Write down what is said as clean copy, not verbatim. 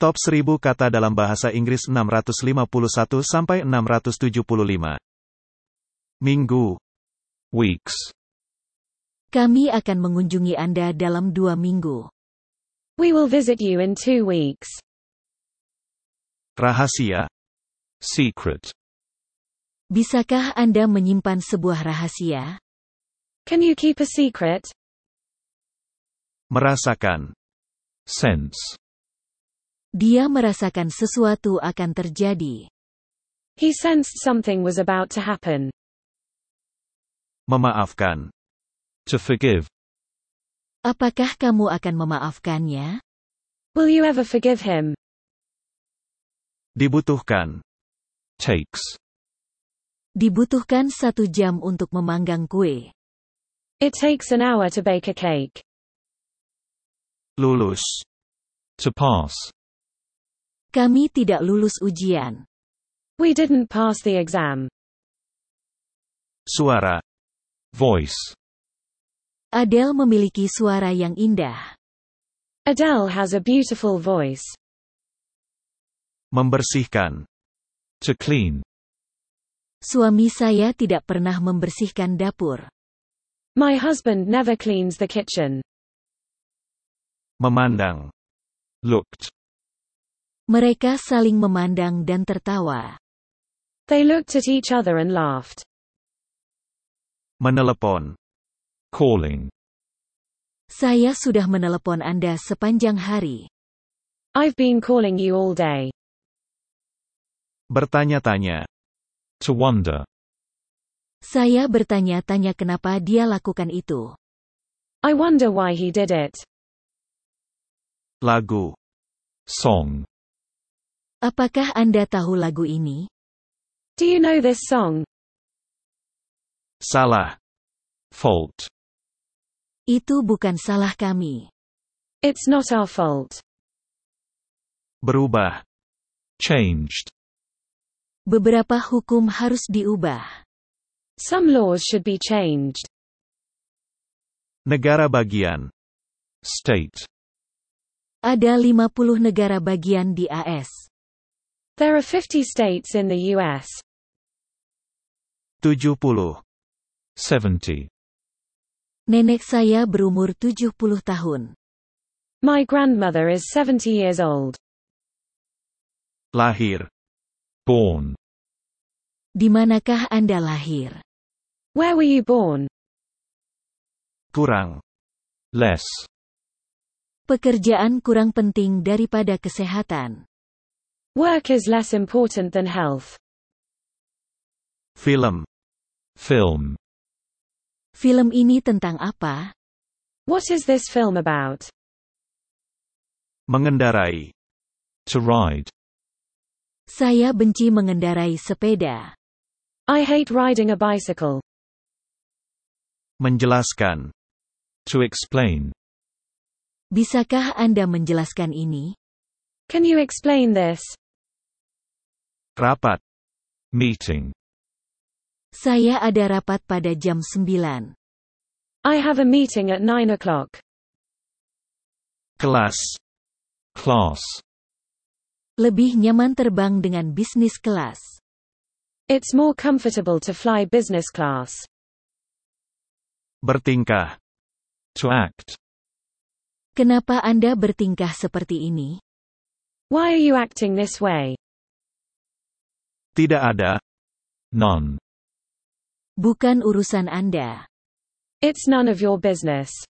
Top 1000 kata dalam bahasa Inggris 651 sampai 675. Minggu. Weeks. Kami akan mengunjungi Anda dalam 2 minggu. We will visit you in 2 weeks. Rahasia. Secret. Bisakah Anda menyimpan sebuah rahasia? Can you keep a secret? Merasakan. Sense. Dia merasakan sesuatu akan terjadi. He sensed something was about to happen. Memaafkan. To forgive. Apakah kamu akan memaafkannya? Will you ever forgive him? Dibutuhkan. Takes. Dibutuhkan 1 jam untuk memanggang kue. It takes an hour to bake a cake. Lulus. To pass. Kami tidak lulus ujian. We didn't pass the exam. Suara. Voice. Adele memiliki suara yang indah. Adele has a beautiful voice. Membersihkan. To clean. Suami saya tidak pernah membersihkan dapur. My husband never cleans the kitchen. Memandang. Looked. Mereka saling memandang dan tertawa. They looked at each other and laughed. Menelepon. Calling. Saya sudah menelepon Anda sepanjang hari. I've been calling you all day. Bertanya-tanya. To wonder. Saya bertanya-tanya kenapa dia lakukan itu. I wonder why he did it. Lagu. Song. Apakah Anda tahu lagu ini? Do you know this song? Salah. Fault. Itu bukan salah kami. It's not our fault. Berubah. Changed. Beberapa hukum harus diubah. Some laws should be changed. Negara bagian. State. Ada 50 negara bagian di AS. There are 50 states in the US. 70. 70. Nenek saya berumur 70 tahun. My grandmother is 70 years old. Lahir. Born. Di manakah Anda lahir? Where were you born? Kurang. Less. Pekerjaan kurang penting daripada kesehatan. Work is less important than health. Film. Film. Film ini tentang apa? What is this film about? Mengendarai. To ride. Saya benci mengendarai sepeda. I hate riding a bicycle. Menjelaskan. To explain. Bisakah Anda menjelaskan ini? Can you explain this? Rapat. Meeting. Saya ada rapat pada jam 9. I have a meeting at 9 o'clock. Kelas. Class. Lebih nyaman terbang dengan bisnis kelas. It's more comfortable to fly business class. Bertingkah. To act. Kenapa Anda bertingkah seperti ini? Why are you acting this way? Tidak ada. None. Bukan urusan Anda. It's none of your business.